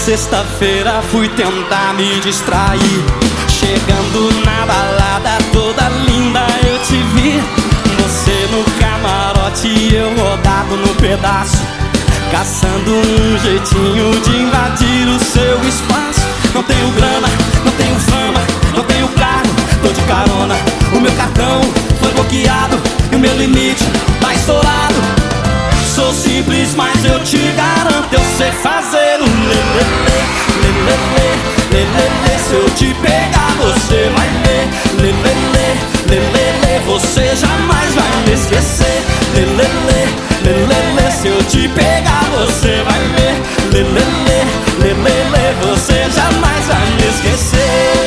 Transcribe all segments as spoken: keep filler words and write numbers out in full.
sexta-feira fui tentar me distrair. Chegando na balada toda linda eu te vi. Você no camarote e eu rodado no pedaço, caçando um jeitinho de invadir o seu espaço. Não tenho grana, não tenho fama, não tenho carro, tô de carona. O meu cartão foi bloqueado e o meu limite tá estourado. Sou simples, mas eu te garanto, eu sei fazer um lelele, lelele, lelele. Se eu te pegar, você vai ver, lelele, lelele. Você jamais vai me esquecer, lelele, lelele. Se eu te pegar, você vai ver, lelele, lelele. Você jamais vai me esquecer.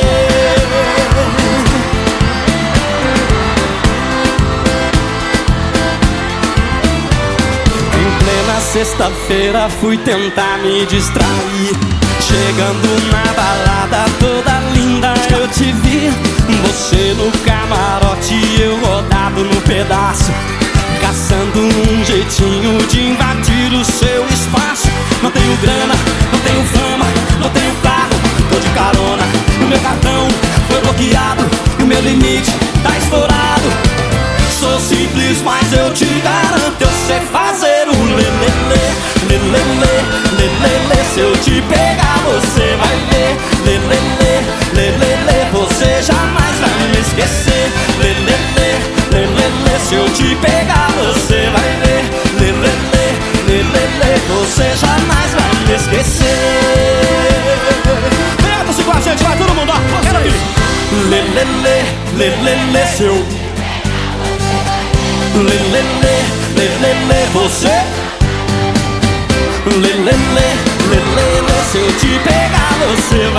Sexta-feira fui tentar me distrair. Chegando na balada toda linda eu te vi. Você no camarote e eu rodado no pedaço, caçando um jeitinho de invadir o seu espaço. Não tenho grana, não tenho fama, não tenho carro, tô de carona. O meu cartão foi bloqueado e o meu limite tá estourado. Sou simples, mas eu te garanto, eu sei fazer um lelele, lelele, lelele. Se eu te pegar, você vai ver, lelele, lelele. Você jamais vai me esquecer, lelele, lelele. Se eu te pegar, você vai ver, lelele, lelele. Você jamais vai me esquecer. Vem com a gente, vai todo mundo, ó, quero aqui. Lelele, lelele. Se eu lelele, lelele, você lelele, lelele. Se eu te pegar, você